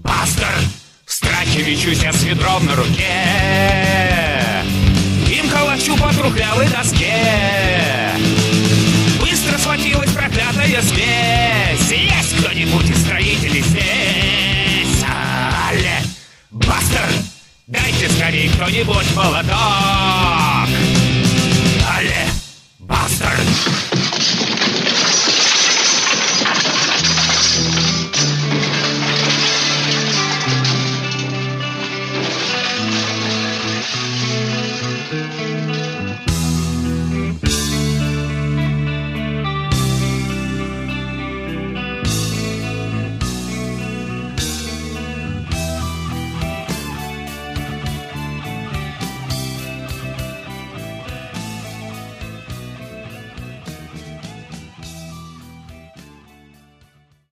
Пастор! В страхе мечусь я с ведром на руке, им калачу по трухлявой доске. Быстро схватилась проклятая смесь.